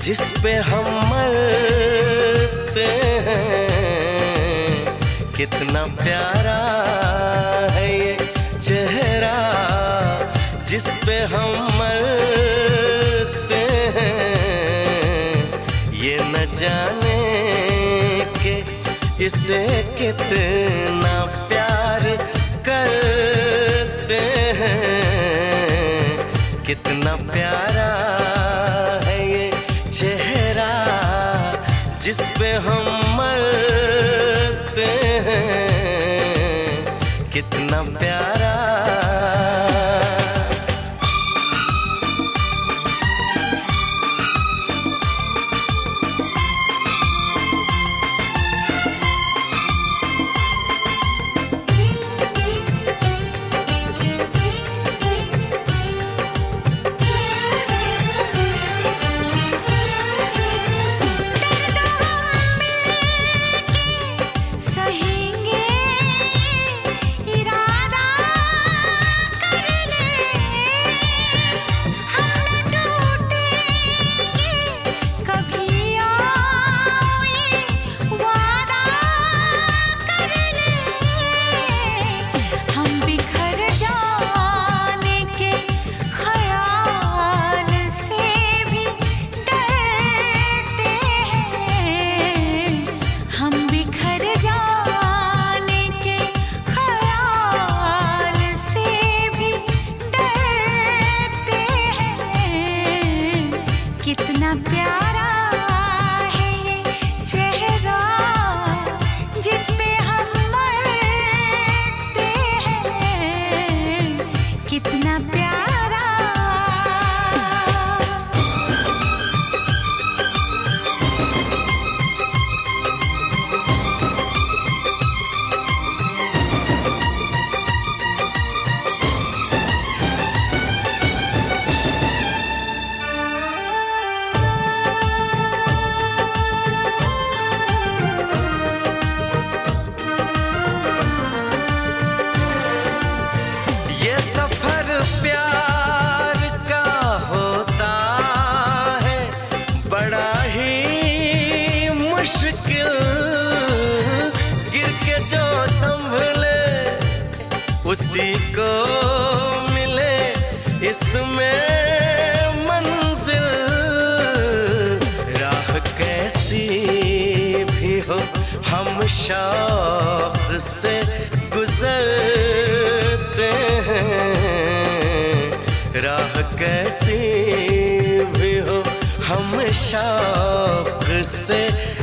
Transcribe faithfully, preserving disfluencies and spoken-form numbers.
जिस पे हम मरते हैं। कितना प्यारा है ये चेहरा जिस पे हम मरते हैं। ये न जाने कि इसे कितना प्यार करते हैं। कितना प्यारा है ये चेहरा जिस पे हम मरते हैं। कितना प्यारा। कितना प्यारा है ये चेहरा जिस पे हम मरते हैं। कितना प्यारा। प्यार का होता है बड़ा ही मुश्किल। गिर के जो संभले उसी को मिले इसमें मंजिल। राह कैसी भी हो हम शौक से गुजरते हैं। राह कैसी भी हो हम शौक से